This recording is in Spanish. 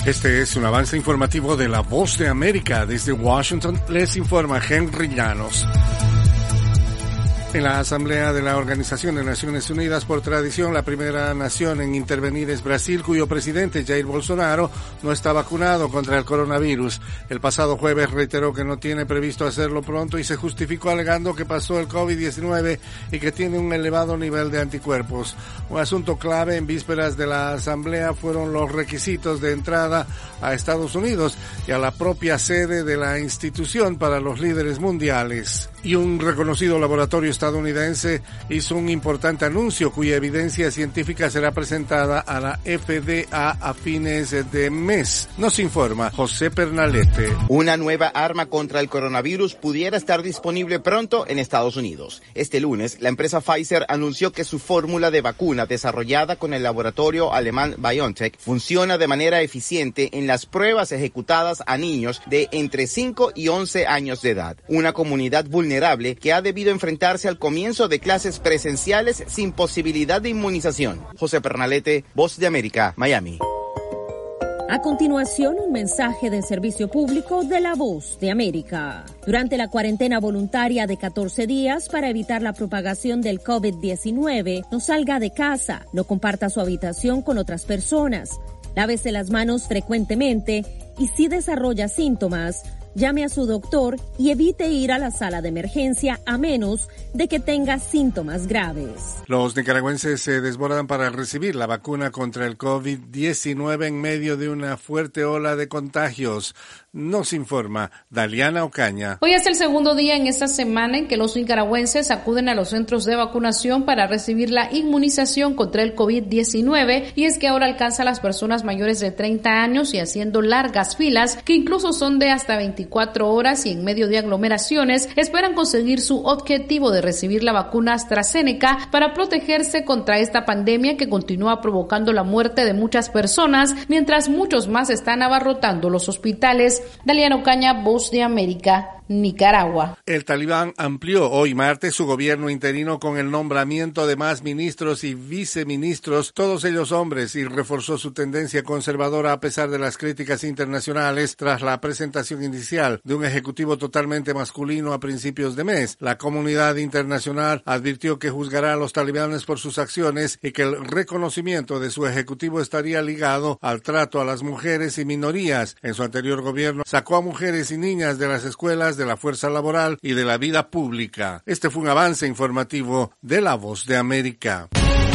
Este es un avance informativo de La Voz de América. Desde Washington les informa Henry Llanos. En la Asamblea de la Organización de Naciones Unidas, por tradición, la primera nación en intervenir es Brasil, cuyo presidente Jair Bolsonaro no está vacunado contra el coronavirus. El pasado jueves reiteró que no tiene previsto hacerlo pronto y se justificó alegando que pasó el COVID-19 y que tiene un elevado nivel de anticuerpos. Un asunto clave en vísperas de la Asamblea fueron los requisitos de entrada a Estados Unidos y a la propia sede de la institución para los líderes mundiales. Y un reconocido laboratorio estadounidense hizo un importante anuncio cuya evidencia científica será presentada a la FDA a fines de mes. Nos informa José Pernalete. Una nueva arma contra el coronavirus pudiera estar disponible pronto en Estados Unidos. Este lunes, la empresa Pfizer anunció que su fórmula de vacuna desarrollada con el laboratorio alemán BioNTech funciona de manera eficiente en las pruebas ejecutadas a niños de entre 5 y 11 años de edad. Una comunidad vulnerable que ha debido enfrentarse al comienzo de clases presenciales sin posibilidad de inmunización. José Pernalete, Voz de América, Miami. A continuación, un mensaje de servicio público de La Voz de América. Durante la cuarentena voluntaria de 14 días para evitar la propagación del COVID-19, no salga de casa, no comparta su habitación con otras personas, lávese las manos frecuentemente y si desarrolla síntomas, llame a su doctor y evite ir a la sala de emergencia a menos de que tenga síntomas graves. Los nicaragüenses se desbordan para recibir la vacuna contra el COVID-19 en medio de una fuerte ola de contagios. Nos informa Daliana Ocaña. Hoy es el segundo día en esta semana en que los nicaragüenses acuden a los centros de vacunación para recibir la inmunización contra el COVID-19 y es que ahora alcanza a las personas mayores de 30 años y haciendo largas filas que incluso son de hasta 24 horas y en medio de aglomeraciones esperan conseguir su objetivo de recibir la vacuna AstraZeneca para protegerse contra esta pandemia que continúa provocando la muerte de muchas personas mientras muchos más están abarrotando los hospitales. Daliana Ocaña, Voz de América, Nicaragua. El Talibán amplió hoy martes su gobierno interino con el nombramiento de más ministros y viceministros, todos ellos hombres, y reforzó su tendencia conservadora a pesar de las críticas internacionales tras la presentación inicial de un ejecutivo totalmente masculino a principios de mes. La comunidad internacional advirtió que juzgará a los talibanes por sus acciones y que el reconocimiento de su ejecutivo estaría ligado al trato a las mujeres y minorías. En su anterior gobierno sacó a mujeres y niñas de las escuelas, de la fuerza laboral y de la vida pública. Este fue un avance informativo de La Voz de América.